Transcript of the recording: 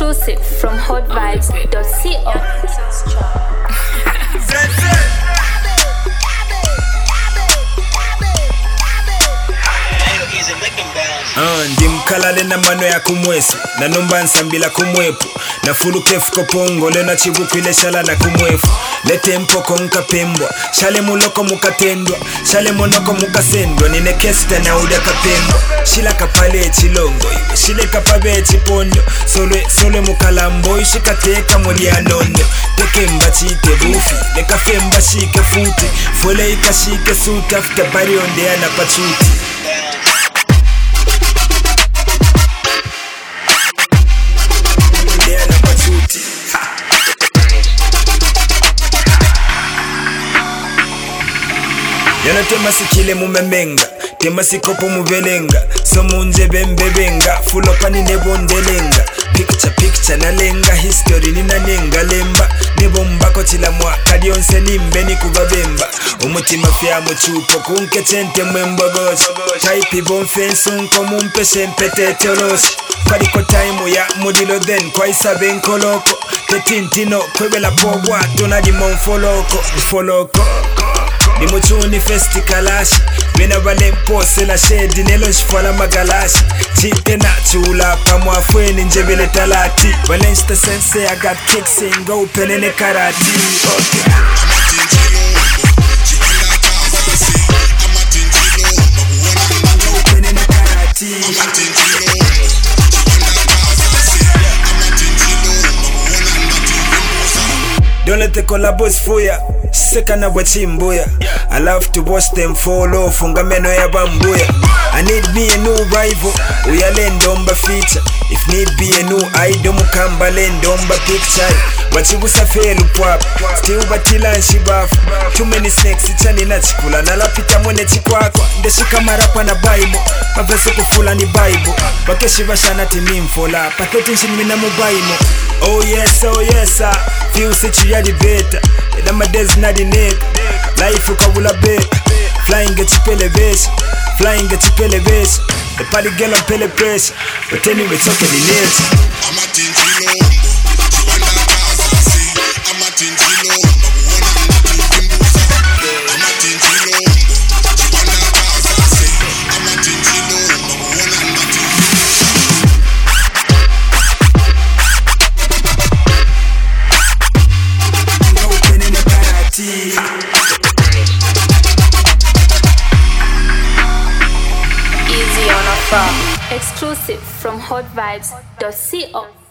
Exclusive from hotvibes.co. Ndimkalale na mano ya kumwesu na numba nsambila kumwepu na fulu kefu kopongo lena chibuku ile shala na kumwefu lete mpoko nkapembwa shale muloko mukatendwa shale monoko mukasendwa nine kesta na uda kapembwa shila kapale chilongo iwe shile kapabe chipondo sole mukalambo ishikateka mweli anondo teke mba chite bufi lekafe mba shike futi fwele ikashike suta after bari ondea na pachuti. Yana temasikile mumemenga temasikopo muvelenga somunje bembebenga fulopani nebondelenga picture nalenga history ninanenga lemba nebombako chilamwa kadionse nimbeni kubabemba umutima fya muchupo kunke chente mwembogoshi type bonfense unko mumpeshe mpetetoloshi kadiko time ya mudilo then kwa isabe nkoloko ketintino kwebela pogwa tonadi monfoloko foloko ni muchuni festi kalashi Mina vale mpose la shedi nelo shifala magalashi Chite na chula pamwafweni njebele talati Valensta sense I got kicks in go penene karati okay. Don't let the collabos fuya Seka na wachimbuya I love to watch them fall off Fungameno ya bambuya I need me a new rival Uyale ndomba feature If need be a new idol Mukamba le ndomba picture Wachibusa felu pwap Still batila nshibafu Too many snakes ichani na chikula Nalapita mwene chikwakwa Ndeshika marapa na bible Mavese kufula ni bible Bakeshi bashana timimfola Patheti nshimina mubaimo Oh yes sir Feel situ ya dibeta Eda madezi na dineka Life ukabula beka Flying get chipele besi Flying get chipele besi The party girl on pele pressure But anyway choke the nails I'm a tinchilo Chiwanda kaza si I'm a tinchilo I'm a tinchilo Chiwanda kaza si I'm a tinchilo Easy on a phone. Exclusive from hotvibes.co.